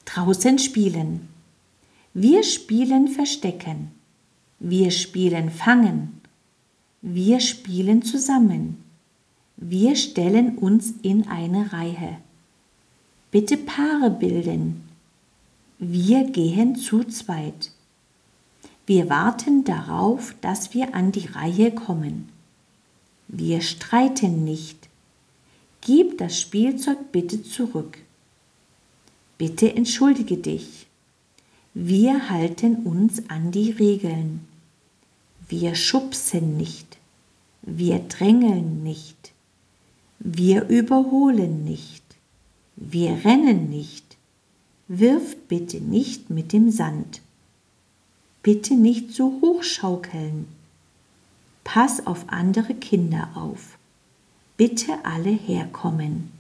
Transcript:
Draußen spielen. Wir spielen Verstecken. Wir spielen Fangen. Wir spielen zusammen. Wir stellen uns in eine Reihe. Bitte Paare bilden. Wir gehen zu zweit. Wir warten darauf, dass wir an die Reihe kommen. Wir streiten nicht. Gib das Spielzeug bitte zurück. Bitte entschuldige dich. Wir halten uns an die Regeln. Wir schubsen nicht. Wir drängeln nicht. Wir überholen nicht. Wir rennen nicht. Wirf bitte nicht mit dem Sand. Bitte nicht so hoch schaukeln. Pass auf andere Kinder auf. Bitte alle herkommen.